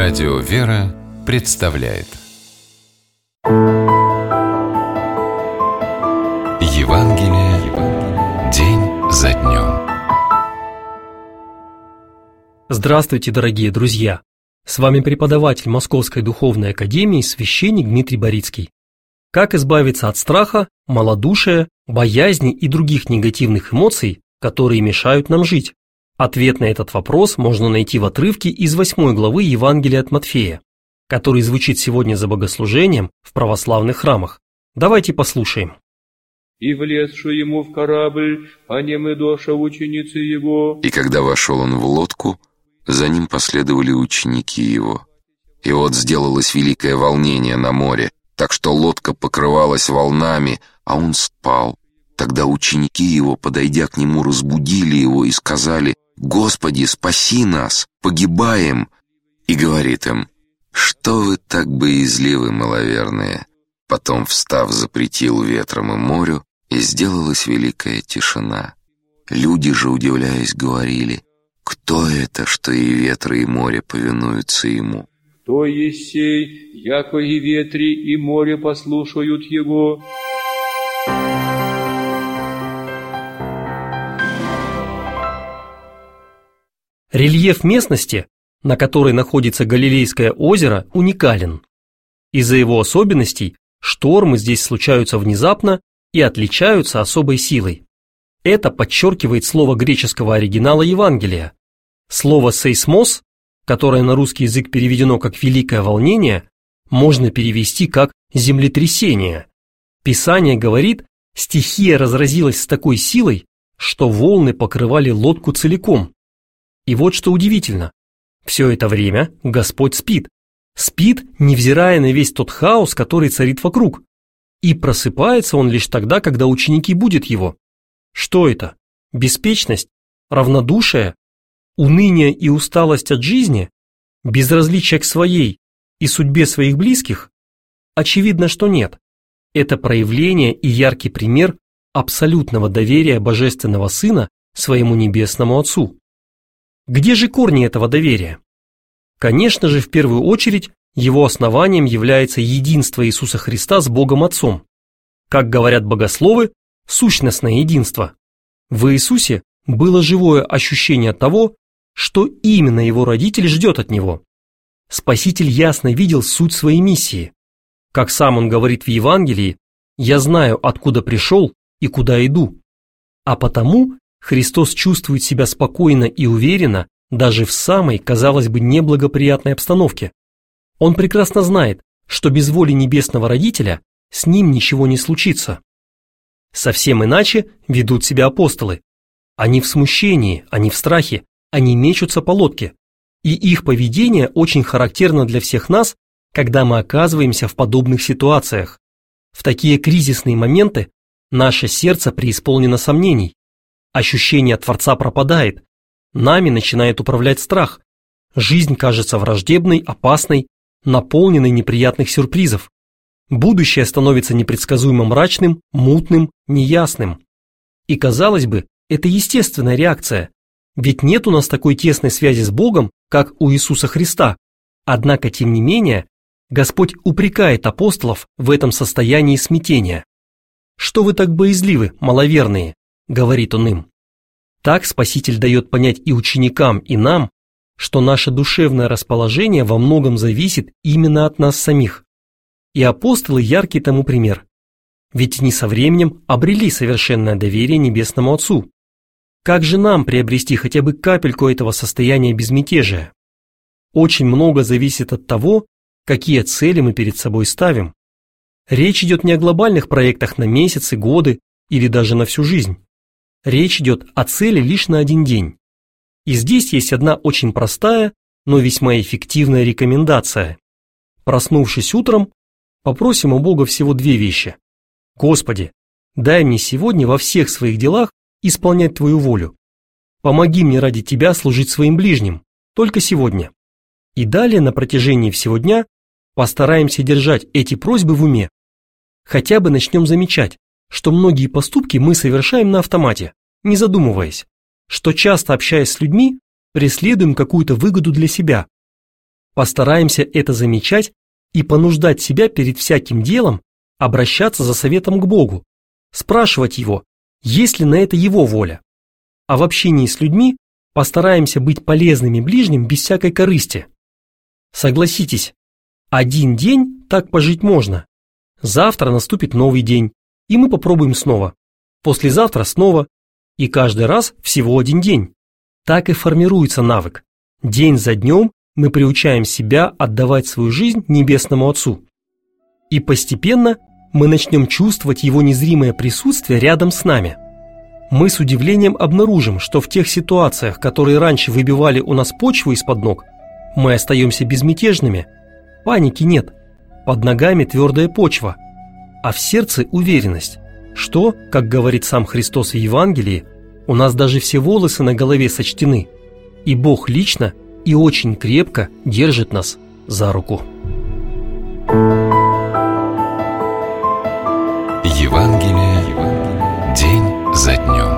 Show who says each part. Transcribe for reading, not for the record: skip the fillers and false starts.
Speaker 1: Радио «Вера» представляет Евангелие день за днем.
Speaker 2: Здравствуйте, дорогие друзья! С вами преподаватель Московской Духовной Академии, священник Дмитрий Борицкий. Как избавиться от страха, малодушия, боязни и других негативных эмоций, которые мешают нам жить? Ответ на этот вопрос можно найти в отрывке из 8 главы Евангелия от Матфея, который звучит сегодня за богослужением в православных храмах. Давайте послушаем.
Speaker 3: «И влезши ему в корабль, по нем и доша ученицы его».
Speaker 4: И когда вошел он в лодку, за ним последовали ученики его. И вот сделалось великое волнение на море, так что лодка покрывалась волнами, а он спал. Тогда ученики его, подойдя к нему, разбудили его и сказали: «Господи, спаси нас, погибаем!» И говорит им: «Что вы так боязливы, маловерные?» Потом, встав, запретил ветрам и морю, и сделалась великая тишина. Люди же, удивляясь, говорили: «Кто это, что и ветры, и море повинуются ему?»
Speaker 3: «Кто есть сей, яко и ветри, и море послушают его?»
Speaker 2: Рельеф местности, на которой находится Галилейское озеро, уникален. Из-за его особенностей штормы здесь случаются внезапно и отличаются особой силой. Это подчеркивает слово греческого оригинала Евангелия. Слово «сейсмос», которое на русский язык переведено как «великое волнение», можно перевести как «землетрясение». Писание говорит, стихия разразилась с такой силой, что волны покрывали лодку целиком. И вот что удивительно. Все это время Господь спит. Спит, невзирая на весь тот хаос, который царит вокруг. И просыпается он лишь тогда, когда ученики будят его. Что это? Беспечность? Равнодушие? Уныние и усталость от жизни? Безразличие к своей и судьбе своих близких? Очевидно, что нет. Это проявление и яркий пример абсолютного доверия Божественного Сына своему Небесному Отцу. Где же корни этого доверия? Конечно же, в первую очередь, его основанием является единство Иисуса Христа с Богом Отцом. Как говорят богословы, сущностное единство. В Иисусе было живое ощущение того, что именно его родитель ждет от него. Спаситель ясно видел суть своей миссии. Как сам он говорит в Евангелии: «Я знаю, откуда пришел и куда иду». А потому Христос чувствует себя спокойно и уверенно даже в самой, казалось бы, неблагоприятной обстановке. Он прекрасно знает, что без воли небесного родителя с ним ничего не случится. Совсем иначе ведут себя апостолы. Они в смущении, они в страхе, они мечутся по лодке. И их поведение очень характерно для всех нас, когда мы оказываемся в подобных ситуациях. В такие кризисные моменты наше сердце преисполнено сомнений. Ощущение Творца пропадает, нами начинает управлять страх. Жизнь кажется враждебной, опасной, наполненной неприятных сюрпризов. Будущее становится непредсказуемо мрачным, мутным, неясным. И, казалось бы, это естественная реакция, ведь нет у нас такой тесной связи с Богом, как у Иисуса Христа. Однако, тем не менее, Господь упрекает апостолов в этом состоянии смятения. «Что вы так боязливы, маловерные?» — говорит он им. Так Спаситель дает понять и ученикам, и нам, что наше душевное расположение во многом зависит именно от нас самих. И апостолы яркий тому пример. Ведь они со временем обрели совершенное доверие Небесному Отцу. Как же нам приобрести хотя бы капельку этого состояния безмятежия? Очень много зависит от того, какие цели мы перед собой ставим. Речь идет не о глобальных проектах на месяцы, годы или даже на всю жизнь. Речь идет о цели лишь на один день. И здесь есть одна очень простая, но весьма эффективная рекомендация. Проснувшись утром, попросим у Бога всего две вещи. «Господи, дай мне сегодня во всех своих делах исполнять Твою волю. Помоги мне ради Тебя служить своим ближним, только сегодня». И далее на протяжении всего дня постараемся держать эти просьбы в уме. Хотя бы начнем замечать, что многие поступки мы совершаем на автомате, не задумываясь, что часто, общаясь с людьми, преследуем какую-то выгоду для себя. Постараемся это замечать и понуждать себя перед всяким делом обращаться за советом к Богу, спрашивать Его, есть ли на это Его воля. А в общении с людьми постараемся быть полезными ближним без всякой корысти. Согласитесь, один день так пожить можно. Завтра наступит новый день, и мы попробуем снова. Послезавтра снова, и каждый раз всего один день. Так и формируется навык. День за днем мы приучаем себя отдавать свою жизнь Небесному Отцу. И постепенно мы начнем чувствовать Его незримое присутствие рядом с нами. Мы с удивлением обнаружим, что в тех ситуациях, которые раньше выбивали у нас почву из-под ног, мы остаемся безмятежными. Паники нет, под ногами твердая почва, а в сердце уверенность, что, как говорит сам Христос в Евангелии, у нас даже все волосы на голове сочтены, и Бог лично и очень крепко держит нас за руку.
Speaker 1: Евангелие день за днем.